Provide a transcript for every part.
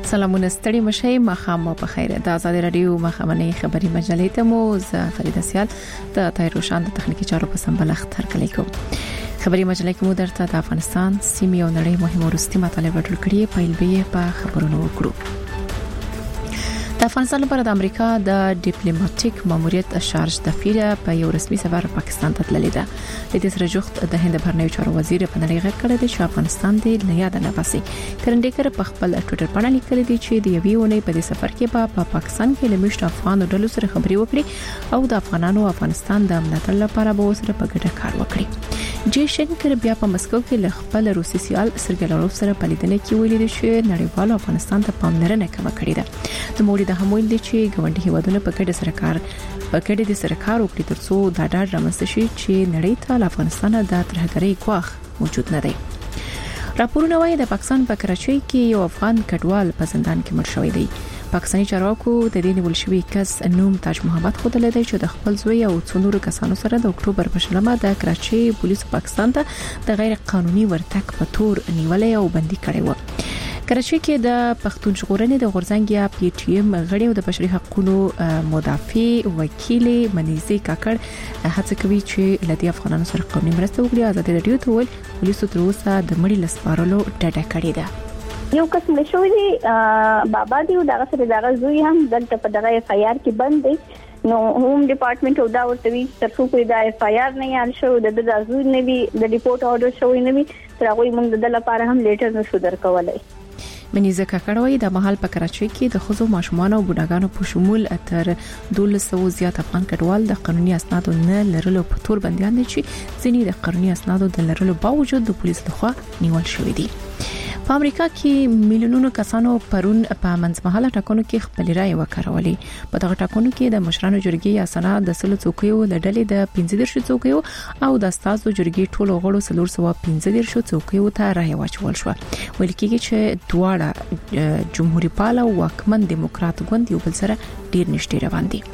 سلامونه ستړي مشي مخام په خیر د آزاد رادیو مخامنۍ خبري مجلې ته مو ز فرید سیال د تایروشان د تخنیکی چارو په سمبلخ تر کلی کوم خبري مجلې کې مو درته د افغانستان سیمې او نړۍ مهمه ورستي مطالب ورکړل کړي په علمي په خبرونو وکړو د افغانستان لپاره د امریکا د ډیپلوماټیک ماموریت شارج دفیره په یو رسمي سفر پاکستان ته تللی ده د دې سره جوخت د هند بهرنیو چارو وزیر په نړۍ غږ کړی دی چې افغانستان د نه یاد نه باسي کرندېکر په خپل ټوئیټر باندې لیکلی دی چې د یوې اونۍ په دې سفر کې په پاکستان کې لمشت افغان ډلو سره خبري وکړي او د افغانانو افغانستان د امنیت لپاره به وسره په ګډه کار وکړي جیشنکر بیا په مسکو کې ل خپل روسي سیال سرګي لاروف سره په لیدنه کې ویلي دی چې نړیوالو افغانستان ته پاملرنه کوي کړې ده د موړي د همویل دي چې ګوندي هیوادونه په ګډه د سرکار وکړي ترڅو دا ډاډ رامنځته شي چې نړۍ ته افغانستان د ترهګرۍ ګواښ موجود نه دی راپورونه وايي د پاکستان په کراچۍ کې یو افغان کډوال په زندان کې مړ شوی دی پاکستاني چارواکو د دې نیول شوی کس نوم تاج محمد خود لیدای چې د خپل زوی او څونورو کسانو سره د اکتوبر په شلمه د کراچۍ پولیسو پاکستان ته د غیر قانوني ورتګ په تور نیولې او بندي کړی و کراچۍ کې د پښتون ژغورنې د غورځنګ یا پی ټی ایم غړي او د بشري حقوقو مدافع وکیل منیزي کاکړ هڅه کوي چې لدی افغانانو سره قانوني مرسته وکړي آزاد رادیو ته ول پولیسو تر اوسه د مړي لسپارلو ډډه کړې ده یو قسم له شوې دي بابا دی او دغه سره دغه زوی هم دلته په دغه اف آی آر کې بند دی نو هوم ډپارټمنټ او دا ورته وی ترڅو په دا اف آی آر نه یال شو د زوی نه وی د ریپورت اورډر شوی نه وی تر هغه موږ د لپاره هم لیټر نشو درکولای منیزه کاکړوي د محل په کراچۍ کې د خزو ماشومان او بوډاګانو په شمول اتر 1200 زیات افغان کډوال د قانوني اسنادو نه لرلو په تور بنديان دي چې ځینې د قانوني اسنادو د لرلو باوجود د پولیسو لخوا نیول شوې دي په امریکا کې میلیونونو کسانو پرون په منځمهاله ټاکنو کې خپل رائے وکړولې په دغه ټاکنو کې د مشرانو جرګې یا سنا د سلو څوکیو لړلې د 15 څوکیو او د استازو جرګې ټولو غړو 315 څوکیو ته رائے واچول شو ویل کېږي چې دواړه جمهوریت پال او واکمن دیموکرات ګوند یو بل سره ډیر نږدې روان دي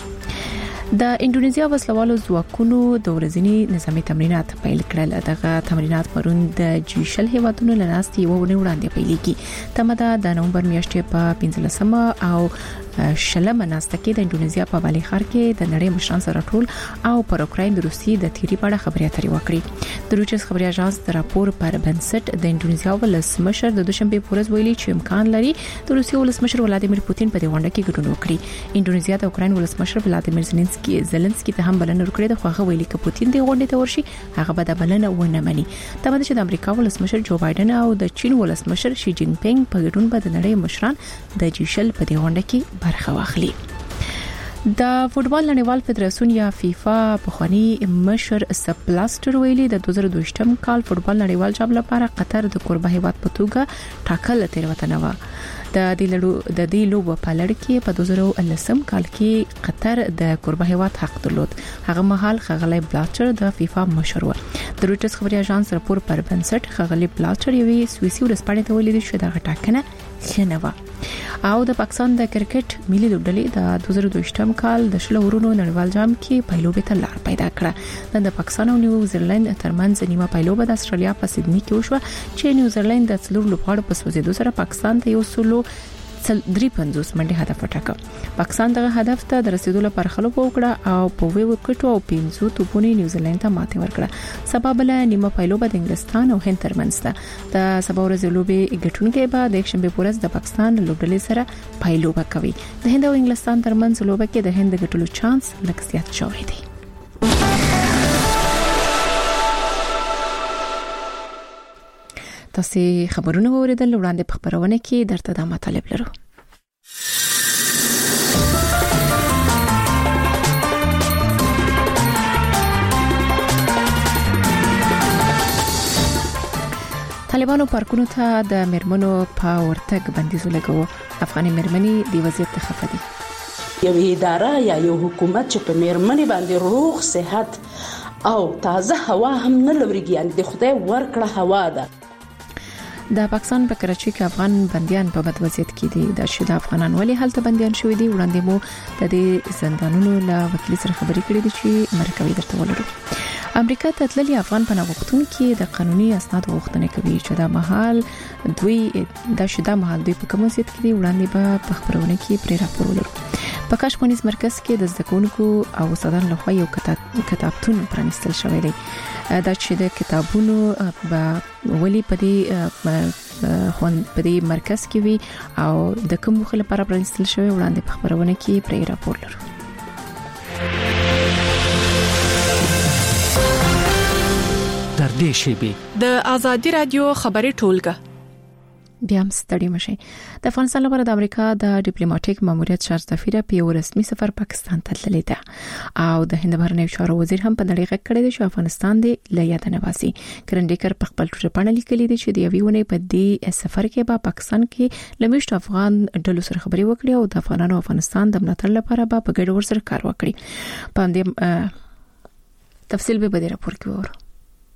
د انډونیزیا وسلوالو ځواکونو د ورځني نظامی تمرینات پیل کړل دغه تمرینات پرون د جیشل هیوادونو لناستي وونه وړاندې پیلېږي تمه د نومبر میاشتې په 15 او شلمه ناسته کې د انډونیزیا په بالي ښار کې د نړۍ مشران سره ټول او پر اوکراین د روسي د تیری په اړه خبرې اترې وکړي د روچس خبري اژانس د راپور پر بنسټ د انډونیزیا ولسمشر د دوشنبه پورز ویلي چې امکان لري د روسي ولسمشر ولادیمیر پوتین په دې غونډه کې ګډون وکړي انډونیزیا د اوکراین ولسمشر ولادیمیر زيلنسکي ته هم بلنه ورکړې ده خو هغه ویلي چې پوتین د غونډې ته ورشي هغه به د بلنه ونه مني تمه ده چې د امریکا ولسمشر جو بایدن او د چین ولسمشر شي جین پینګ په ګډون به د نړۍ مشران د جیشل په دې غونډه کې برخه واخلي د فوټبال نړیوال فدراسیون یا فیفا پخوانی مشر سپلاستر ویلي د 2022م کال فوټبال نړیوال جام لپاره قطر د قربه هیواد په توګه ټاکل تیروتنه و د دې لوبو په لړ کې په 2019 کال کې قطر د قربه هیواد حق درلود هغه مهال خغلی بلاچر د فیفا مشر و د رویټرز خبري اژانس راپور پر بنسټ خغلی بلاچر یوې سویسي ورسپانې ته ویلي چې دا ټاکنه خنوا او د پاکستان د کرکټ ملي لوبډلې د 2022م کال د شلو ورونو نړیوال جام کې پایلوبې ته لار پیدا کړه د پاکستان او نیوزیلند ترمنځ نیمه پایلوبه د استرالیا په سیدنی کې وشو چې نیوزیلند د څلور لوبغاړو په سوځېدو سره پاکستان ته یو سلو 53 منډه هدف وټاکه پاکستان دغه هدف ته د رسیدو لپاره خلک وکړه او په وی وکټو او 15 توپونی نیوزیلند ته ماته ورکړه سبب له نیمه پایلوبه د انګلستان او هند ترمنځ ده د سبا ورځې لوبې ګټونکې به د شنبه پورز د پاکستان لوبډلې سره پایلوبه کوي د هند او انګلستان ترمنځ لوبه کې د هند ګټلو چانس لږ زیات شوی دی تاسو خبرونه اوریدل وړاندې په خبرونه کې درته د مطالب لرو طالبانو پارکونو ته د مرمنو په ورتګ بندیز لګاوه افغاني مرمنې د وضعیت خفه دي یو اداره یا یو حکومت چې په مرمنې باندې روغ صحت او تازه هوا هم نه لوريږي یعنی د خدای ورکړه هوا ده د پاکستان په کراچۍ کې افغان بنديان په بد وضعیت کې دي د شید افغانان ولې هلته بنديان شوي دي وړاندې مو د دې زندانونو له وکیل سره خبرې کړې دي چې مرکوي درته ولرو امریکا ته تللي افغان پناه غوښتونکي د قانوني اسناد غوښتنه کوي چې د مهال دوی په کوم ځای کې وړاندې په خبرونه کې پرې راپور ولري. په کاشمونیز مرکز کې د زدهکونکو او استادانو لخوا یو کتابتون پرانیستل شوی دی. دا چې د کتابونو ولی په دې مرکز کې وي او د کوم مخ لپاره پرانیستل شوی وړاندې په خبرونه کې پرې راپور لرو. در دې شیبه د آزادي رادیو خبري ټولګه بیا هم ستړي مشي. د افغانستان لپاره د امریکا د ډیپلوماټیک ماموریت شاه سفیر په یو رسمي سفر پاکستان ته تللی دی او د هند بهرنیو چارو وزیر هم په دغه کړه دی چې افغانستان دی لیاد نه واسي. کرندیکر په خپل ټوټه باندې لیکلي دی چې د یوې ونې په دې سفر کې به پاکستان کې لمشت افغان ډلو سره خبري وکړي او د افغانانو افغانستان د ملاتړ لپاره به په ګډ ورسره کار وکړي. په دې تفصیل به د راپور کې ورو.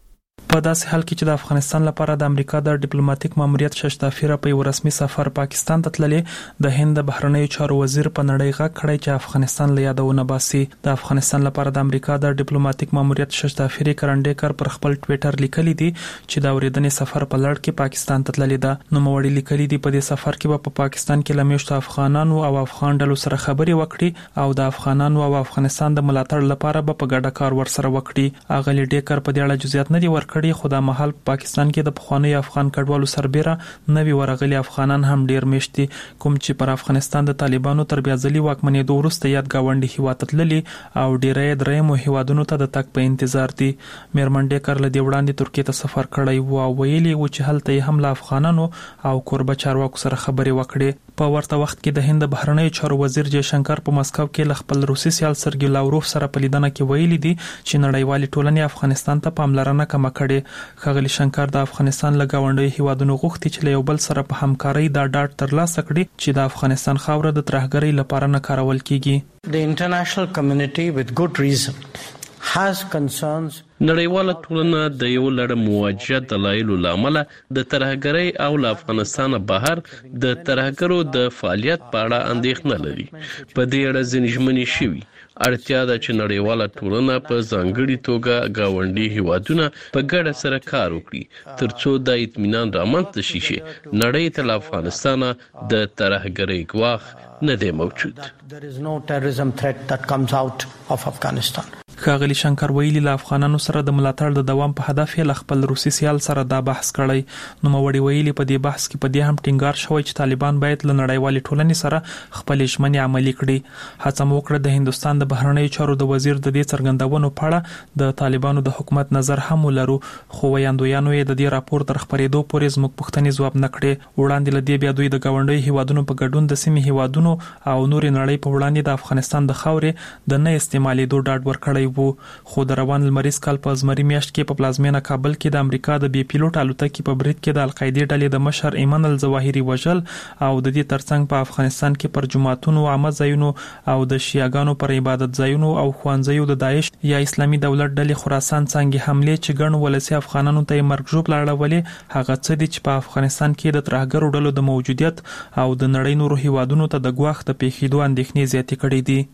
په داسې حال کې چې د افغانستان لپاره د امریکا د ډیپلوماټیک ماموریت شاه سفیر په یو رسمي سفر پاکستان ته تللی، د هند بهرنیو چارو وزیر په نړۍ غږ کړی چې افغانستان له یادونه باسي. د افغانستان لپاره د امریکا د ډیپلوماټیک ماموریت شاه سفیر کرندیکر پر خپل ټوئیټر لیکلی دی چې د اوریدنې سفر په لړ کې پاکستان ته تللی ده. نو موړي لیکلی دی په دې سفر کې په پاکستان کې لمشت افغانانو او افغان ډلو سره خبري وکړي او د افغانانو او افغانستان د ملاتړ لپاره په ګډه کار ورسره وکړي. اغلی ډیکر په دې اړه جزئیات نه دی ورکړي، خو د مهال پاکستان کې د پخوانی افغان کډوالو سربېره نوي ورغلي افغانان هم ډیر مشتي، کوم چې پر افغانستان د طالبانو تر بیا ځلي واکمنېدو وروسته یاد گاونډي هیواد تللي او ډیرې درېمو هیوادونو ته د تک په انتظار دي. میرمن ډیکر له دی وړاندې ترکیه ته سفر کړی و او ویلي و چې هلته هم له افغانانو او کوربه چارواکو سره خبري وکړي. په ورته وخت کې د هند بهرنیو چارو وزیر جے شنکر په مسکو کې له خپل روسي سیال سرګي لاوروف سره په لیدنه کې ویلي دي چې نړیوالې ټولنې افغانستان ته پاملرنه کم کړي. ښاغلي شنکر د افغانستان له گاونډي هیوادونو غوښتي چې له یو بل سره په همکارۍ دا ډاډ ترلاسه کړي چې د افغانستان خاوره د ترهګرۍ لپاره نه کارول کیږي. The international community with good reason has concerns. نړیواله ټولنه د یو لړ مواجهه دلایلو لامل د ترهګرۍ او له افغانستان بهر د ترهګرو د فعالیت په اړه اندېښنه لري. په دې اړه ځینې ژمنې شوي. اړتیا ده چې نړیواله ټولنه په ځانګړي توګه گاونډي هیوادونه په ګډه سره کار وکړي ترڅو د اطمینان رامنځته شي چې نړۍ ته له افغانستان د ترهګرۍ ګواښ نه دی موجود. There is no terrorism threat that comes out of Afghanistan. ښاغلي شنکر ویلي له افغانانو سره د ملاتړ د دوام په هدف یې له خپل روسي سیال سره دا بحث کړی. نو موړي ویلي په دې بحث کې په دې هم ټینګار شوی چې طالبان باید له نړیوالې ټولنې سره خپل ژمنې عملي کړي. هڅه وکړه د هندستان د بهرنیو چارو د وزیر د دې څرګندونو په اړه د طالبانو د حکومت نظر هم ولرو، خو ویاندویانو یې د دې راپور تر خبرېدو پورې زموږ پوښتنې ځواب نه کړې. وړاندې له دې بیا دوی د گاونډي هیوادونو په ګډون د سیمې هیوادونو او نورې نړۍ په وړاندې د افغانستان د خاورې د نه استعمالېدو ډاډ ورکړی وو. خو د روان لمریز کال په زمري میاشت کې په پلازمینه کابل کې د امریکا د بي پیلوټ الوتکې په برید کې د القاعده ډلې د مشر ایمن الظواهری وژل او د دې ترڅنګ په افغانستان کې پر جماعتونو، عامه ځایونو او د شیعاګانو پر عبادت ځایونو او خوانځیو د داعش یا اسلامي دولت ډلې خراسان څنګه حمله چې ګڼ ولسی افغانانو ته مرګ ژوب لاړولې، هغه څه دي چې په افغانستان کې د ترهګرو ډلو د موجودیت او د نړۍ نورو هیوادونو ته د ګواښ د پیښېدو اندېښنې زیاتې کړې دي.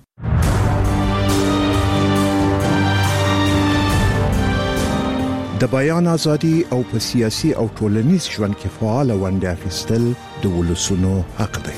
د بیان ازادي او په سیاسي او ټولنیز ژوند کې فعال ونډه اخیستل د ولسونو حق دی.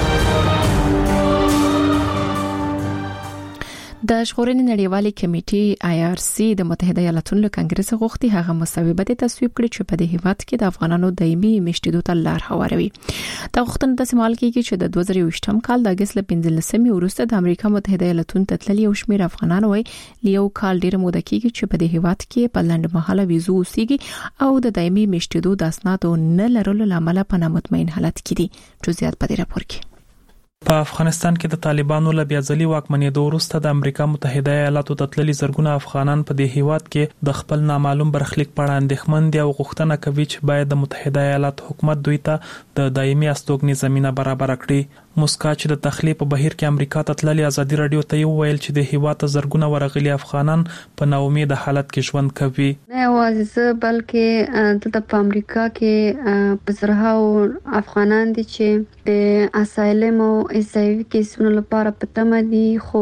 د ژغورنې نړیوالې کمیټې IRC د متحده ایالاتونو له کانګرس غوښتي هغه مسودې تصویب کړي چې په دې هیواد کې د افغانانو دایمي مشتیدو ته لار هواروي. دا غوښتنه د سیمال کې چې د 2023م کال د اگست ل 15 وروسته د امریکا متحده ایالاتونو ته تللي یو شمېر افغانان وای لیو کال ډیر موده کېږي چې په دې هیواد کې په لنډ مهاله ویزو اوسېږي او د دایمي مشتیدو د اسنادو نه لرلو لامل په نامطمئن حالت کې دي. جزئیات په دې راپور کې. په افغانستان کې د طالبانو له بیا ځلي واکمنېدو وروسته د امریکا متحده ایالاتو ته تللي زرګونه افغانان په دې هیواد کې د خپل نامعلوم برخلیک په اړه اندېښمن دي او غوښتنه کوي چې باید د متحده ایالاتو حکومت دوی ته د دایمي استوګنې زمينه برابر کړي. مسکا چې د تخلیه په بهیر کې امریکا ته تللي ازادي رادیو ته ویل چې د هیواد ته زرګونه ورغلي افغانان په ناامید حالت کې ژوند کوي. نه یوازې بلکې د امریکا کې په زرهاو افغانان دي چې د اسایلم او ایسایوي کیسونو لپاره پتمه دي خو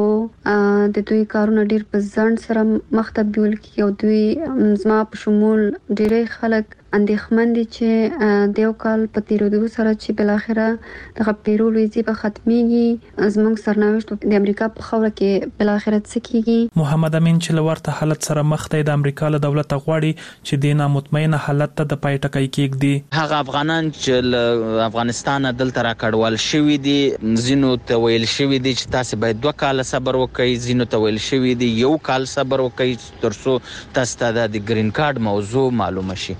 د دوی کارونه ډیر په ځان سره مخ ته بیول کی او دوی زما په شمول ډیره خلک اندېښمن دي چې د یو کال په تیرېدو سره چې بل اخره د پیرول ویزه به ختميږي زموږ سرنوشت د امریکا په خوره کې بل اخره څه کیږي. محمد امین چې لورته حالت سره مخ ته د امریکا له دولت غواړي چې د نامطمئنه حالت ته د پای ټکی کېږدي. هغه افغانان چې افغانستان دلته راکړول شوی دي زینو ته ویل شوی دي چې تاسو باید 2 کال صبر وکړئ، زینو ته ویل شوی دي 1 کال صبر وکړئ ترڅو تاسو ته د گرین کارت موضوع معلومه شي.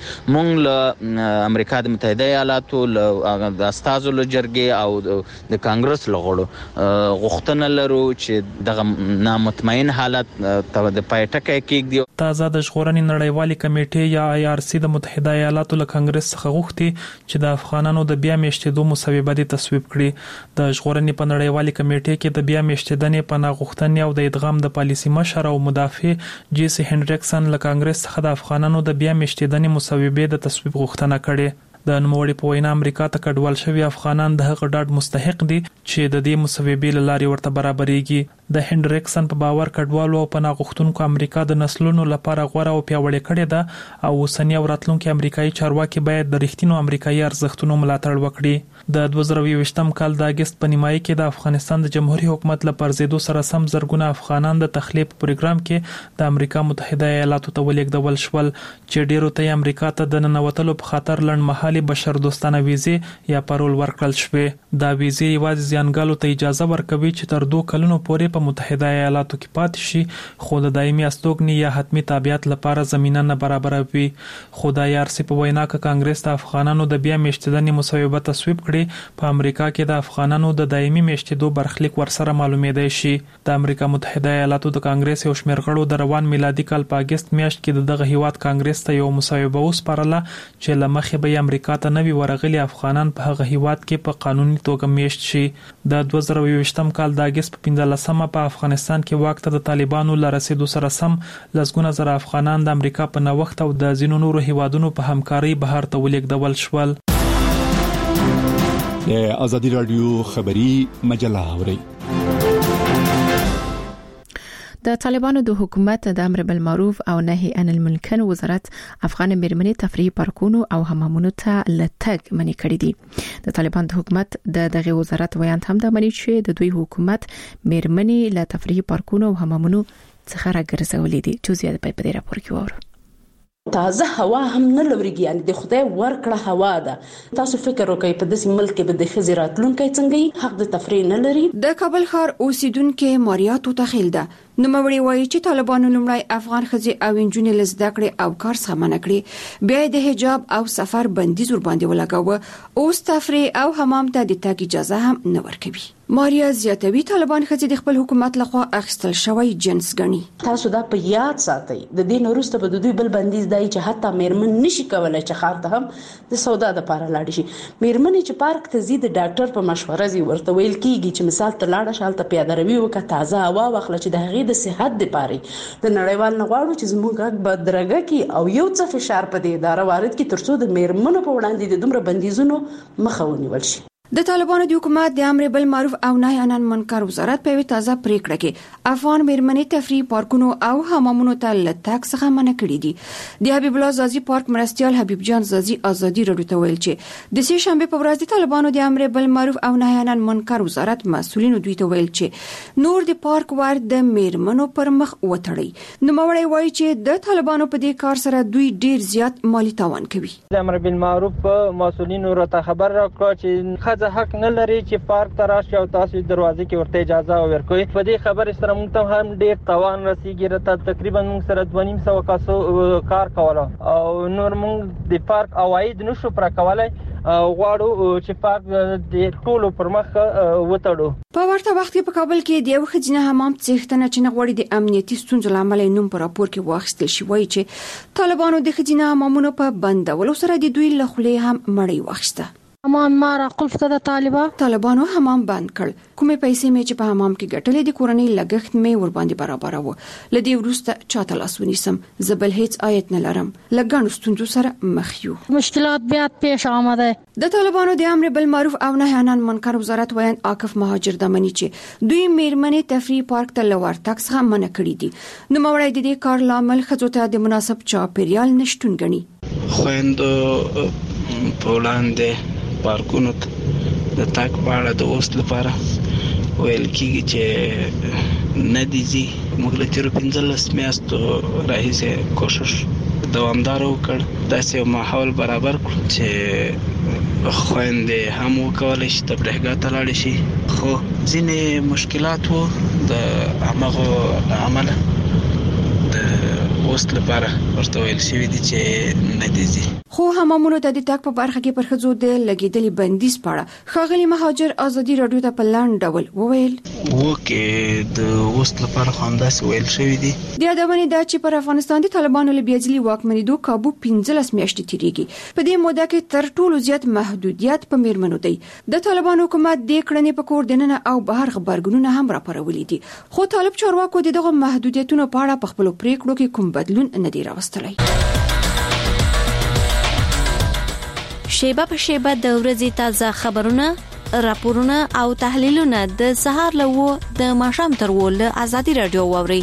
له امریکا د متحده ایالاتو د استازو له جرګې او د کانګرس لغړو غوښتنه لرو چې د نامطمئن حالت ته د پای ټکی کېږدي. تازه د ژغورنې نړیوالې کمیټې یا IRC د متحده ایالاتو له کانګرس څخه غوښتي چې د افغانانو د بیا میشتېدو مصوبه دي تصویب کړي. د ژغورنې په نړیوالې کمیټې کې د بیا میشتېدنې پناه غوښتنې او د ادغام د پالیسي مشر او مدافع جیسی هنډریکسن له کانګرس څخه د افغانانو د بیا میشتېدنې مصوبه د تصویب غوښتنه کړې. د نوموړي په وینا امریکا ته کډوال شوی افغانان د هغه ډاډ مستحق دي چې د دې مصوبې لارې ورته برابرېږي. د هنډریکسن په باور کډوالو او پناه غوښتونکو امریکا د نسلونو لپاره غوړه او پیاوړې کړې ده او اوسنی او راتلونکي امریکایي چارواکي باید د رښتینو امریکایي ارزښتونو ملاتړ وکړي. د 2020م کال د اگست په نیمایي کې د افغانستان د جمهوریت حکومت له پرځېدو سره سم زرګونه افغانان د تخلیه پروګرام کې د امریکا متحده ایالاتو ته ولېږدول شول چې ډیرو ته امریکا ته د ننوتلو په خاطر لنډمهالي بشر دوستانه ویزې یا پارول ورکړل شوې. دا ویزې یوازې ځانګالو ته اجازه ورکوي چې تر 2 کلونو پورې په متحده ایالاتو کې پاتې شي خو د دایمي استوګنې یا حتمی تابعیت لپاره زمينه نه برابروي. خو د IRC په وینا کې کانګرس د افغانانو د بیا میشتېدنې مصوبه تصویب کړي په امریکا کې د افغانانو د دایمي میشتېدو برخلیک ورسره معلومېدای شي. د امریکا متحده ایالاتو د کانګرس یو شمېر غړو د روان میلادي کال په اگست میاشت کې دغه هیواد کانګرس ته یو مصوبه وسپارله چې لمخې به امریکا ته نوي ورغلي افغانان په هغه هیواد کې په قانوني توګه میشت شي. د 2020م کال د اگست په 15مه په افغانستان کې واک ته د طالبانو لرسېدو سره سم لسګونه زره افغانان د امریکا په نوښت او د ځینو نورو هیوادونو په همکارۍ بهر ته ولېږدول شول. د ازادي رادیو خبری مجله اوري. د طالبانو د حکومت د امر بالمعروف او نهي عن المنکر وزارت افغان میرمنې تفریحي پارکونو او حمامونو ته لټګ منی کړی دي. د طالبان د حکومت دغه وزارت ویاند هم د منی چې د دوی حکومت میرمنې له تفریحي پارکونو او حمامونو څخه راګرځولې دي. چې زیات په دې راپور کې وره تازه هوا هم نه لوريږي، یعنی د خدای ورکړه هوا ده. تاسو فکر وکړئ په داسې ملک کې به د خزې راتلونکي څنګه حق د تفریح نه لري. د کابل ښار اوسیدونکو ماریاتو تخیل ده نوموړي وایي چې طالبانو لومړی افغان ښځې او انجونې له زده کړې او کار څخه منع کړې، بیا د حجاب او سفر بندیز ور باندې ولګاوه، اوس تفریح او حمام ته د تګ اجازه هم نه ورکوي. ماریا زیاتوي طالبان ښځې د خپل حکومت لخوا اخیستل شوی جنس ګڼي. تاسو دا په یاد ساتئ د دې وروسته به د دوی بل بندیز دی چې حتی میرمن نشي کولای چې خار ته هم د سودا د لپاره لاړ شي. میرمنې چې پارک ته ځي د ډاکټر په مشوره زی ورته ویل کیږي چې مثال ته لاړ شال ته پیاده روي وکړه، تازه هوا واخله چې د د صحت لپاره د نړیوال نغواړو چې زموږ به درګه کې او یو څه فشار په دې اداره وارد کی ترڅو د میرمنو په وړاندې د دومره بندیزونو مخه ونیول شي. د طالبانو د حکومت د امر بالمعروف او نهي عن المنکر وزارت په تازه پریکړه کې افغان میرمنې تفریحي پارکونو او حمامونو ته لټک څخه منع کړی دي. د حبیب الله زازي پارک مرستيال حبیب جان زازي ازادي رادیو ته ویل چې د سې شنبه په ورځ د طالبانو د امر بالمعروف او نهي عن المنکر وزارت مسؤلینو دوی ته ویل چې نور د پارک ور د میرمنو پر مخ وټړي. نو موري وایي چې د طالبانو په دې کار سره دوی ډیر زیات مالی تاوان کوي. د امر بالمعروف مسؤلینو راته خبر راکړه چې حق نه لري چې پارک ته راشي او تاسو دروازې کې ورته اجازه ورکوي. په دې خبرې سره موږ ته هم ډېر تاوان رسیږي. راته تقریبا موږ سره 2.5 کاسو کار کوله او نور موږ د پارک اواید نشو پر کولای غواړو چې پارک د ټولو پر مخ وټړو. په ورته وخت کې په کابل کې د یو ښځینه حمام څښتنه چې نغوړي د امنیتي ستونزو لامل نوم په راپور کې واخیستل شي، وایي چې طالبانو د ښځینه حمامونو په بندولو سره د دوی له خولې هم مړی واخیسته. حمام ما راقلف کده طالبانو حمام بند کړ. کومې پیسې مې چې په حمام کې ګټلې د کورنۍ لګښت مې ور باندې برابرو. لدی ورسته چاته لاس ونیسم زبل هیڅ آیت نه لرم. لګڼو ستونزو سره مخ یو. مشکلات بیا پیش آمده. د طالبانو د امر بالمعروف او نهی عن المنکر وزارت ویان عاکف مهاجر دمنی چې دوی میرمنې تفریح پارک ته لور تک څخه منع کړی دي. نو موړی د دې کار لامل خځو ته د مناسب چاپیریال نشټون غني. خويندو په وړاندې پارکونو د تاک پاړه د اوست لپاره ویل کیږي چې ندیزي موږ له تیر 15 میاشتو راهیسه کوشش دوامدار وکړ داسې ماحول برابر کړ چې خويندې هم وکولای شي تفریحګاه ته لاړ شي. خو ځینې مشکلات وو د هغه عمل د اوست لپاره ورته ویل شوی دي چې ندیزي. خو حمامونو ته د تاک په برخه کې پر خځو د لګیدلې بندیز پاړه خاغلی مهاجر ازادي رادیو ته په لاند ډول وویل وکه د اوست لپاره خانداس ویل شوی دي. د یادونې دا چې پر افغانستان د طالبانو له بیاجلی واکمنیدو کابو 15 میاشتې تیریږي. په دې موده کې تر ټولو زیات محدودیت په میرمنو دی. د طالبانو حکومت د کړنې په کور دننه او بهر خبرګونونه هم راپارولي دي. خو طالب چارواکو دغه محدودیتونو په اړه په خپل پریکړو کې کوم بدلون نه دی راوستلی. شیبه په شیبه د ورځې تازه خبرونه، راپورونه او تحلیلونه د سهار له د ماښام تر ول ازادي رادیو ووري.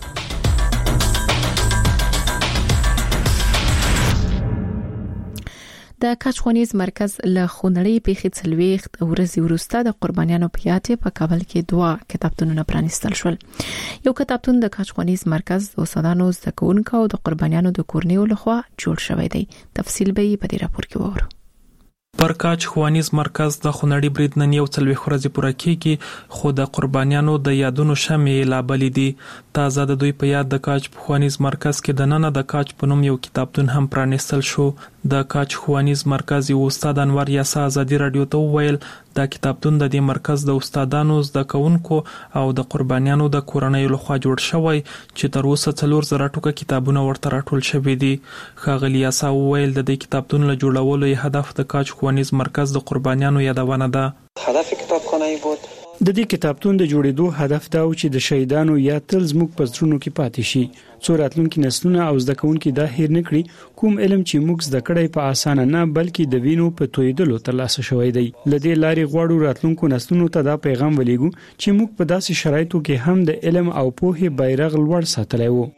د کچخونیز مرکز له خونړی پیښې څلويخت ورځې وروسته د قربانیانو په یاد په کابل کې 2 کتابتونونه پرانیستل شول. یو کتابتون د کچخونیز مرکز د استادانو زده کوونکو او د قربانیانو د کورنیو لخوا جوړ شوی دی. تفصیل به په دې راپور کې وورو. پر کچخونیز مرکز د خونړی برید نن یو څلويخت ورځې پوره کیږي خو د قربانیانو د یادونو شمې لا بلې دي. تازه د دوی په یاد د کچخونیز مرکز کې د نن د کچ په نوم یو کتابتون هم پرانیستل شو. د کچخونیز مرکز یو استاد انور یاسا ازادي رادیو ته وویل دا کتابتون د دې مرکز د استادانو زده کوونکو او د قربانیانو د کورنۍ لخوا جوړ شوی چې تر اوسه 4000 ټوکه کتابونه ورته راټول شوي دي. ښاغلي یاسا وویل د دې کتابتون له جوړولو هدف د کچخونیز مرکز د قربانیانو یادونه ده. هدف کتابخانه بود د دې کتابتون د جوړېدو هدف دا و چې د شهیدانو یا تل زموږ په زړونو کې پاتې شي. څو راتلونکي نسلونه او زده کوونکي دا هیر نه کړي کوم علم چې موږ زده کړی په اسانه نه بلکې د وینو په تویدلو ترلاسه شوی دی. لدې لارې غواړو راتلونکو نسلونو ته دا پیغام ولېږو چې موږ په داسې شرایطو کې هم د علم او پوهې بیرغ لوړ ساتلی وو.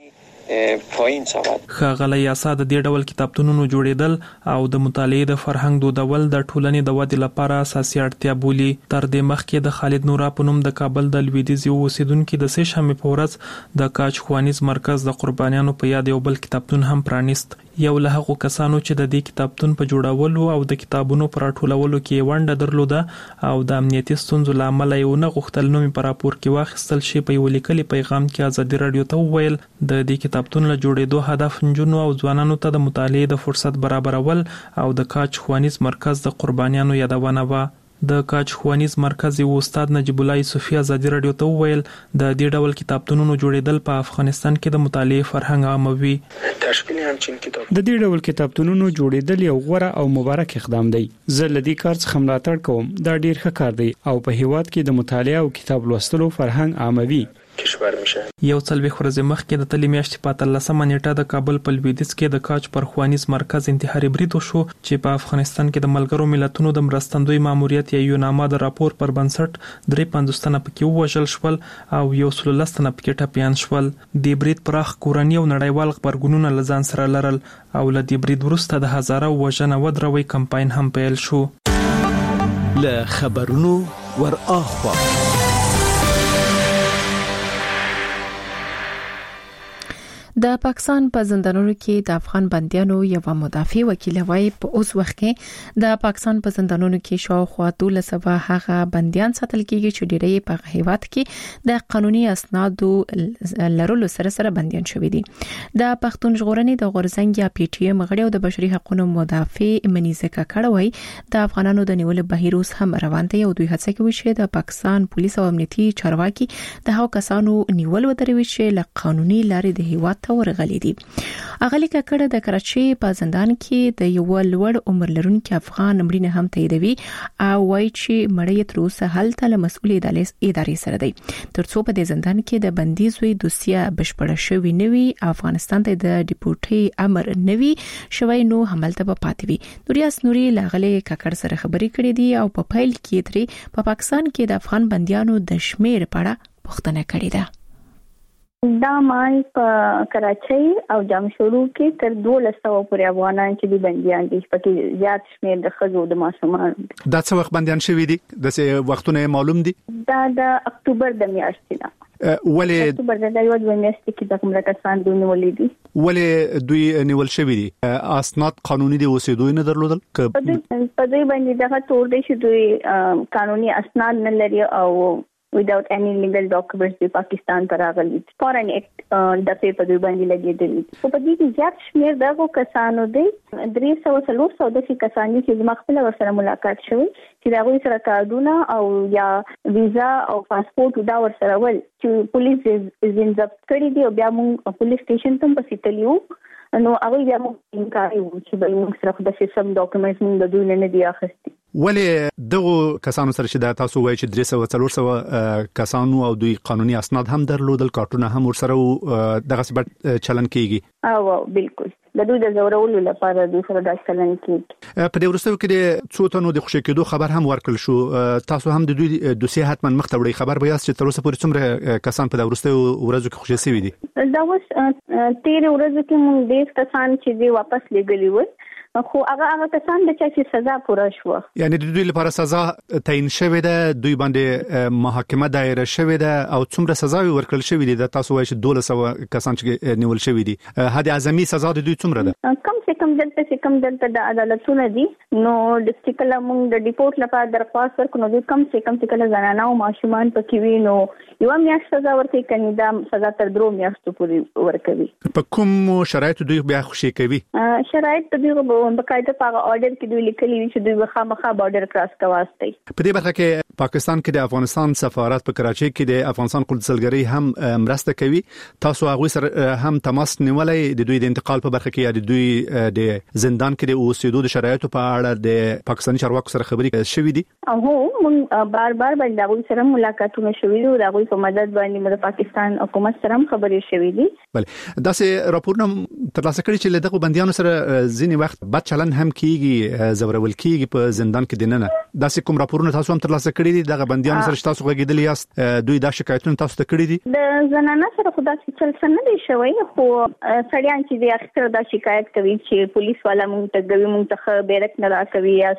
ښاغلی یاسا د دې ډول کتابتونونو جوړېدل او د مطالعې د فرهنګ دودول د ټولنې د ودې لپاره اساسي اړتیا بولي. تر دې مخکې د خالد نورا په نوم د کابل د لویدیځ یو اوسیدونکو د سه شنبې په ورځ د کچخونیز مرکز د قربانیانو په یاد یو بل کتابتون هم پرانیست. یو له هغو کسانو چې د دې کتابتون په جوړولو او د کتابونو پر راټولولو کې ونډه درلوده او د امنیتي ستونزو لامل یې نه غوښتل نو په راپور کې واخیستل شي. په یو لیکلي پیغام کې ازادي رادیو ته وویل د دې کتابتون له جوړېدو هدف نجونو او ځوانانو ته د مطالعې د فرصت برابرول او د کچخونیز مرکز د قربانیانو یادونه و. د کچخونیز مرکز یو استاد نجیب الله یوسفی ازادي رادیو ته وویل د دې ډول کتابتونونو جوړېدل په افغانستان کې د مطالعې فرهنګ عاموي. د دې ډول کتابتونونو جوړېدل یو غوره او مبارک اقدام دی. زه لدی کار څخه ملاتړ کوم. دا ډیر ښه کار دی او په هیواد کې د مطالعه او کتاب لوستلو فرهنګ عاموي. یو څلويخت ورځې مخکې د تلې میاشتې په 13 نیټه د کابل په لویدیځ کې د کاچ پرخوانیز مرکز انتحاري برید وشو چې په افغانستان کې د ملګرو ملتونو د مرستندوی ماموریت یا یوناما د راپور پر بنسټ 53 تنه پکې ووژل شول او 113 تنه پکې ټپيان شول. د برید پراخ کورنۍ او نړیوال خبرګونونه لزان سره لرل او له دې برید وروسته د هزاره وژنه ودروي کمپاین هم پیل شو. له خبرونو ور اخوا د پاکستان په زندانونو کې د افغان بنديانو یو مدافع وکیل وایي په اوس وخت کې د پاکستان په زندانونو کې شاوخوا 1200 هغه بنديان ساتل کیږي چې ډېری په هیواد کې د قانوني اسنادو لرلو سره بنديان شوي دي. د پښتون ژغورنې د غورزنګ یا پی ټی ایم غړي او د بشري حقوقو مدافع منیزه کاکړوي د افغانانو د نیول بهیر اوس هم روان دی او دوی هڅه کوي چې د پاکستان پولیس او امنیتي چارواکي د هغو کسانو نیول ودروي چې له قانوني لارې د هیواد ته ورغلي دي. اغلی ککړه د کراچي په زندان کې د یو لوړ عمر لرونکي افغان مړینه هم تاییدوي او وایي چې مړی تر اوسه هلته له مسؤل ادارې سره دی. ترڅو په دې زندان کې د بندیزوي دوسیه بشپړه شوی نوي افغانستان ته د ډیپورټي امر نوي شوی نو هملته په پاتې وي. نوریاس نوري لاغله ککړ سره خبرې کړې دي او په فایل کې ترې په پاکستان کې د افغان بنديانو د شمیر په اړه پوښتنه کړې ده. دا مال په کراچۍ او جمشورو کې تر 1200 پورې افغانان چې دي بنديان دي، پکې زیات شمیر د خزو د ماشومان. دا څه وخت بنديان شوي دي؟ د څه وختونه معلوم دي؟ دا د اکتوبر د میاشتې ده. ولې اکتوبر د یو میاشتې کې د کوم کسان دوی نیولې دي؟ ولې دوی نیول شوي دي؟ اسناد قانوني دي اوسېدو نه درلودل؟ په دې باندې دغه تور دي چې دوی قانوني اسناد نه لري او without any legal documents د پاکستان ته راغلي. فورن اکټ د په دوی باندې لګیدلی. په دې کې زیات شمیر دغه کسانو دي 300 د کسانو چې مخکله ورسره ملاقات شوی چې دغه سره کارډونه او یا ویزا او پاسپورت دا ورسره ول چې پولیس یې ضبط کړی دی او بیا موږ پولیس سټیشن ته پسې تلیو نو هغه بیا موږ انکار وکړو چې به موږ سره د سیستم ډاکومنټس موږ د دوی نه دی اخیستي. ولې دغه کسانو سره چې دا تاسو وایي چې 300 کسانو او دوی قانوني اسناد هم درلودل، کارتونه هم ورسره دغه څه چلن کیږي؟ او بالکل د دوی د زورولو لپاره دوی سره د چلن کیږي. په دې ورسته کې د څو تنو د خوشی کېدو خبر هم ورکړل شو. تاسو هم د دوی دوسیه حتما مختوړي خبر به یاست چې تر اوسه پورې څومره کسان په د ورسته ورځو کې خوشی سوي دي؟ دا اوس 13 ورځې کې موږ د کسان چې دی واپس لګلی و خو هغه کسان د چا چې سزا پوره شو، یعنی د دوی لپاره سزا تعیین شوې ده، دوی باندې محاکمه دایره شوې ده او څومره سزا ورکړل شوې دي؟ د تاسو وایي چې 1200 کسان چې نیول شوې دي، حد اعظمي سزا د دوی څومره ده؟ کم سے کم دلته د عدالتونو دي نو د سټیکل موږ د ډیپورت لپاره درخواست ورکړو نو د کم سے کم زنانه او ماشومان پکې وي نو یو میاشت سزا ورکړي کني دا سزا تر 2 میاشتو پورې ورکوي. په کوم شرایط دوی بیا خوشی کوي؟ شرایط دوی بقاعده په اورډر کې دوی لیکلي چې دوی خامخا بارډر کراس کوي. په دې برخه کې پاکستان کې د افغانستان سفارت په کراچۍ کې د افغانستان قونسلګرۍ هم مرسته کوي. تاسو هغه سره هم تماس نیولای د دوی د انتقال په برخه کې یا د دوی د زندان کې د اوسېدو د شرایطو په اړه د پاکستاني چارواکو سره خبرې شوې دي؟ هو موږ بار باندې دغه سره ملاقاتونه شوې دي او دغه په مدد باندې د پاکستان حکومت سره خبرې شوې دي. بل داسې راپورونه ترلاسه کړي چې دغه بنديانو سره ځینې وخت بد چلن هم کیږي، زورول کیږي په زندان کې دننه. داسې کوم راپورونه تاسو هم ترلاسه کړي دي دغه بنديانو سره چې تاسو غږیدل یاست؟ دوی دا شکایتونه تاسو ته کړي دي؟ د زنانه سره خدا چې چل څنګه دی شوی خو سړیان چې د اکثر دا شکایت کوي چې پولیس والا مونږ ته کوي مونږ ته بیرک نه راکوي یا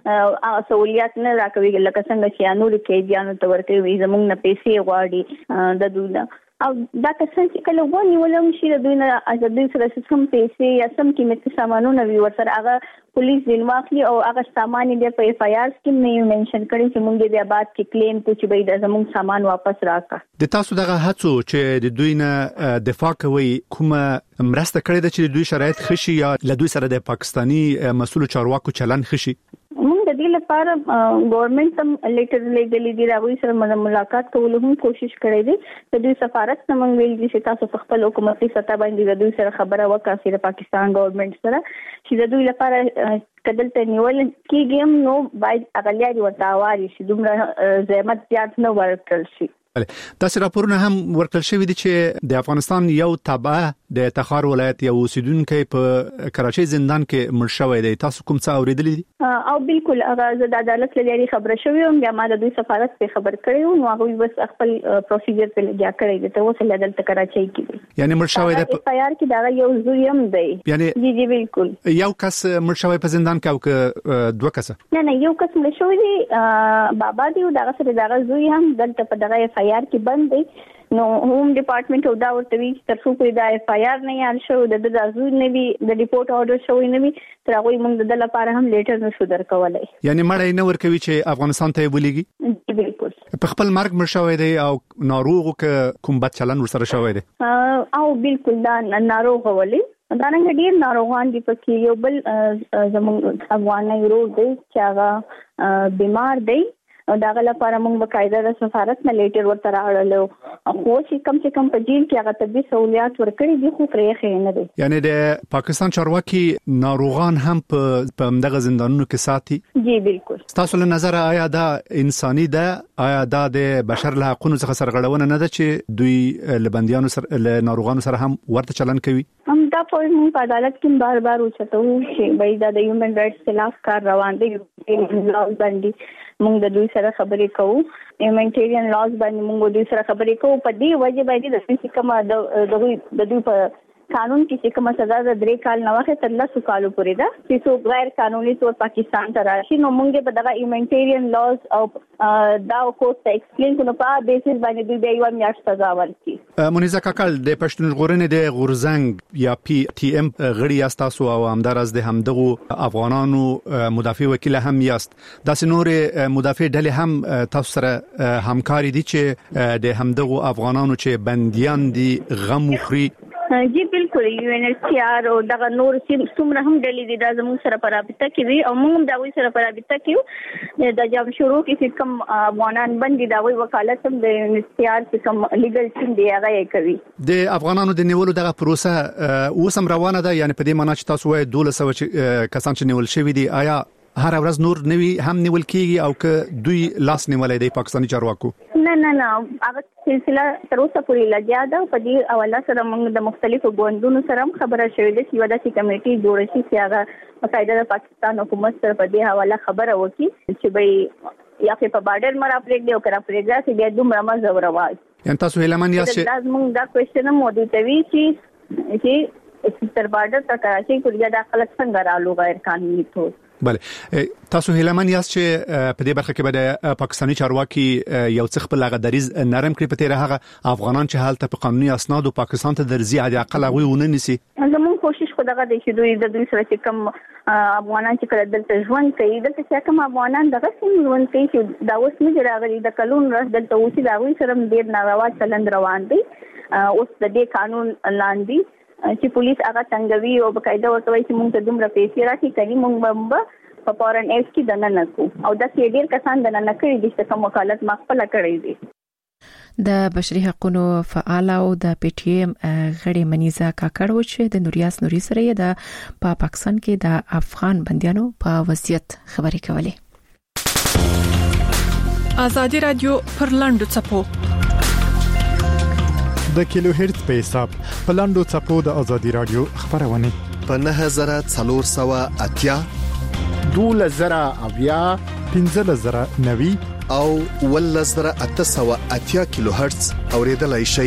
سہولیات نه راکوي لکه څنګه چې انور کې بیان ته ورکوي زمونږ نه پیسې غواړي د دوی او دا کسان چې کله ونی ولوم شي د دوی نه ازادي سره سم پیسې یا سم قیمتي سامانونه وي ورسره هغه پولیس دین واخلي او هغه سامان دې په اف آی آر کې نه منشن کړي چې موږ دې بعد کې کلیم ته چې به د زموږ سامان واپس راکړه. د تاسو دغه هڅو چې د دوی نه دفاع کوي کومه مرسته کړې ده چې دوی شرایط خشي یا له دوی سره د پاکستانی مسؤل چارواکو چلن خشي؟ موږ د دې لپاره ګورنمنت هم لیټر لګلې دي راوي سره ملاقات کولو هم کوشش کړې دي د دوی سفارت څخه موږ ویل دي چې تاسو په خپل حکومتي سطح باندې د دوی سره خبره وکړئ د پاکستان ګورنمنت سره چې د دوی لپاره کدل ته نیول کېږي نو باید اغلیاري ورته واري شي دومره زحمت زیات نه ورکړل شي. تاسو راپورونه هم ورکړل شوی دي چې د افغانستان یو تابع د تخار ولایت یو اوسیدونکو په کراچۍ زندان کې مړ شوی دی. تاسو کوم څه اوریدلی دي؟ او بالکل هغه د عدالت لري خبره شوی او بیا ما د دوی سفارت په خبر کړیو نو هغه بس خپل پروسیجر په لګیا کړی دی ته وسه عدالت کراچۍ کې یعنی مړ شوی دی په یار کې دا یو زویم دی. یعنی جی بالکل یو کس مړ شوی په زندان کې او که دوه کس؟ نه یو کس مړ شوی دی بابا دی او دا سره دا زوی هم دلته په دغه اف آی آر کې بند دی نو هوم ډپارټمنټ او دا ورته وی تر څو کوئی دا اف آی آر نه یال شو د دازو نه وی د ریپورت اورډر شوی نه وی تر هغه موږ د لپاره هم لیټر نشو درکولای. یعنی مړی نه ورکوي چې افغانستان ته ولېږي؟ بالکل په خپل مرګ مړ شوی دی او ناروغ کوم بد چلن ورسره شوی دی؟ او بالکل دا ناروغ ولی دا نه ډیر ناروغان دي پکې یو بل زموږ افغاني ورو دی چې هغه بیمار دی او دا غل لپاره موږ بقاعده د سفارت نه لیټر ورته راوړلو خو چې کم سے کم په جیل کې هغه طبي سہولیات ورکړي دي خو پرې خې نه دي. یعنی د پاکستان چارواکي ناروغان هم په دغه زندانونو کې ساتي؟ جی بالکل. تاسو له نظر آیا دا انساني ده؟ آیا دا د بشر له حقوقو څخه سرغړونه نه ده چې دوی لبنديانو سره له ناروغانو سره هم ورته چلن کوي؟ هم دا په عدالت کې بار بار وچتو چې بای دا د هیومن رائټس خلاف کار روان دي لاز باندې موږ د دوی سره خبرې کوو هیومنټیرین لاز باندې موږ دوی سره خبرې کوو په دې وجه باندې د سیستم د دوی په قانون کې چې کومه سزا د 3 کال نه واخې تر 10 کالو پورې ده چې څو غیر قانوني تور پاکستان ته راشي نو موږ په دغه هیومنټیرین لاز او دا کوټ ته ایکسپلین کوو په بیسس باندې دوی به یو میاشت سزا ورکړي. منیزه کاکل د پښتون ژغورنې د غورزنګ یا پی ټی ام غړي یاست تاسو او همدارز د همدغه افغانانو مدافع وکیل هم یاست. داسې نور مدافع ډلې هم تاسو سره همکاري دي چې د همدغه افغانانو چې بنديان دي غم خوري؟ جی بالکل UNHCR او دغه نور څومره هم ډلې دي دا زموږ سره په رابطه کې وي او موږ دا وی سره په رابطه کې د جام شروع کې کوم افغانان باندې دا وی وکالت هم د UNHCR چې کوم لیګل ټیم دی هغه کوي. د افغانانو د نیولو دغه پروسه اوس هم روانه ده، یعنی په دې معنی چې تاسو وایي 1200 کسان چې نیول شوی دي آیا هر ورځ نور نوی هم نیول کیږي او که دوی لاس نیولای دی پاکستاني چارواکو؟ نه هغه سلسله تر اوسه پورې لګیا ده. په دې حواله سره موږ د مختلفو ګوندونو سره هم خبره شوې ده چې یو داسې کمیټي جوړ شي چې هغه باقاعده د پاکستان حکومت سره په دې حواله خبره وکړي چې به یا په بارډر مرا پرېږدي او کرا پرېږدي چې بیا دومره مزه ورواي. یعنی تاسو هیلمن یاست چې لازم دا کوېشن مو دي توی چې تر بارډر تر کراچۍ پورې دا خلک څنګه رالو غیر قانوني تور. بله تاسو هیلمن یاست چې په دې برخه کې به پاکستاني چارواکي یو څه خپل غدریز نرم کړی په تیر هغه افغانان چې حالت په قانوني اسناد او پاکستان ته درځي عادي اقل هغه ونه نسی. زموږ کوشش خو دغه دی چې دوی سره چې کوم افغانان چې کله دلته ژوند کوي دلته چې کوم افغانان دغه سیم ژوند کوي چې دا اوس نه راغلي د کلون راځ دلته اوسې دا وی سره ډیر ناروا چلند روان دي اوس د دې قانون لاندې چې پولیس هغه څنګه وی او بقاعده ورته وایي چې موږ ته دومره پیسې راکړي کوي موږ به په فورن ایف کې دنه نکو او دا ډیر کسان دنه نکړي دي چې کوم وکالت مخفله کړی دي. د بشري حقوقو فعال او د پی ټی ایم غړي منیزه کاکړ و چې د نوریاس نوري سره د پاکستان کې د افغان بنديانو په وضعیت خبرې کولې. ازادي رادیو پر لاندو چپو د کیلو هرتز په حساب په لاندو چپو د ازادي رادیو خبرونه په 9480 2000 1590 او 1880 کیلو هرتز اوریدلای شي.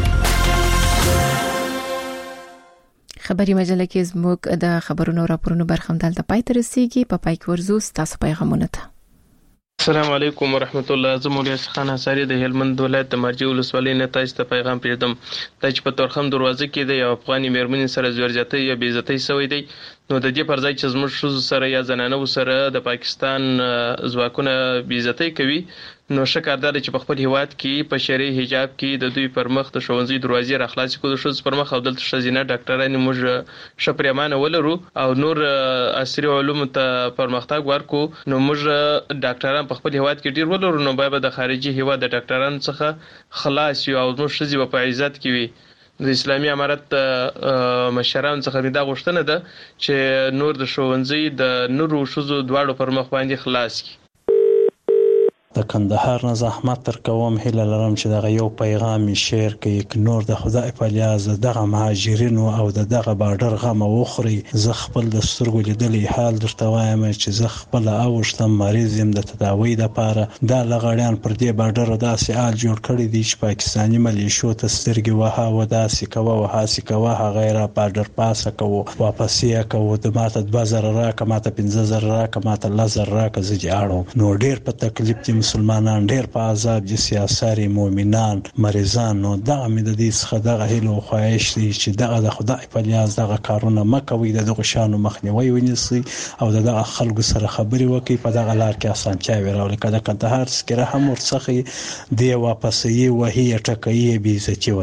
خبري مجله کې زموږ د خبرونو راپورونو برخه دلته پای ته رسیدي. په پای کې ورزو تاسو پیغامونه ته. السلام علیکم ورحمت الله. زه مولیاس خان انصاری د هلمند ولایت د مرجع ولسوالۍ نه تاسو ته پیغام پیژدم. د چې په تورخم دروازه کې د افغاني مېرمنې سره زورجاتي یا بیزتۍ شوې دی نو د دې پر ځای چې زموږ شوز سره یا زنانه سره د پاکستان ځواکونه بیزتۍ کوي نو شکردار چې په خپل هیواد کې په شرعي حجاب کې د دوی پر مخ د شونځي دروازې راخلاص کړو شوز پر مخ او دلته شزینه ډاکټرانو موږ شپریمانه ولرو او نور عصري علوم ته پرمختګ ورکو نو موږ ډاکټران په خپل هیواد کې ډیر ولرو نو به د خارجي هیواد د ډاکټرانو څخه خلاص یو او موږ شزي په عزت کې وي. د اسلامي امارت مشران څخه دا غوښتنه ده چې نور د شونځي د نورو شوزو دواړو پر مخ باندې خلاص کی. د کندهار نه زحمت تر کوم هله لرم چې دغه یو پیغام شیر کوي نور د خدای په لیاز دغه مهاجرینو او دغه بارډر غم وخوري. زه خپل د سترګو لیدلې حال درته وایم چې زه خپل اوښتم مریض يم د تداوی لپاره دا لغړیان پر دې بارډر داسې حال جوړ کړی دی چې پاکستاني ملیشو ته سترګې وها و داسې کوه و هاسې کوه غیر بارډر پاسه کوه واپس یې کوه د ماته 2000 راکه ماته 15000 راکه ماته 10000 راکه زه جاړم نو ډیر په تکلیف دي مسلمانان ډیر په عذاب دي سیاسي مؤمنان مریضان نو دغه مې د دې څخه دغه هیلو خواهش دي چې دغه د خدای په لیاز دغه کارونه مکوي دغه شانو مخنیوي ونیسي او دغه خلکو سره خبري وکړي په دغه لار کې اسانتیاوي راولي کله کندهار سکره هم ورڅخه دی واپس یې وهي ټکې بي عزتي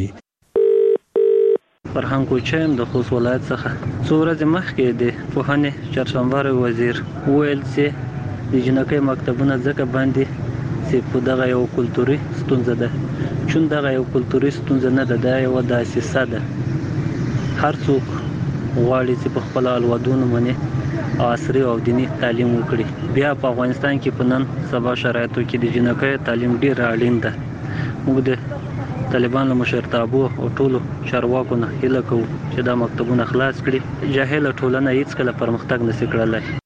وراړي. فرهنګ کوچم د خوست ولایت څخه څو ورځې مخکې د پوهنې چارشنبه وزیر ویل چې د جنکۍ مکتبونه ځکه باندې چې دغه یو کلتوري ستونزه ده چون دغه یو کلتوري ستونزه نه ده دا یو داسې ده هر څوک غواړي چې په خپل الودونو باندې عصري او دینی تعلیم وکړي بیا په افغانستان کې په نن سبا شرایطو کې د جنکۍ تعلیم ډیر اړین ده موږ د طالبانو مشرتابو او ټولو چارواکو نه هیله کوو چې دا مکتبونه خلاص کړي جاهل ټولنه هیڅ کله پرمختګ نشي کولای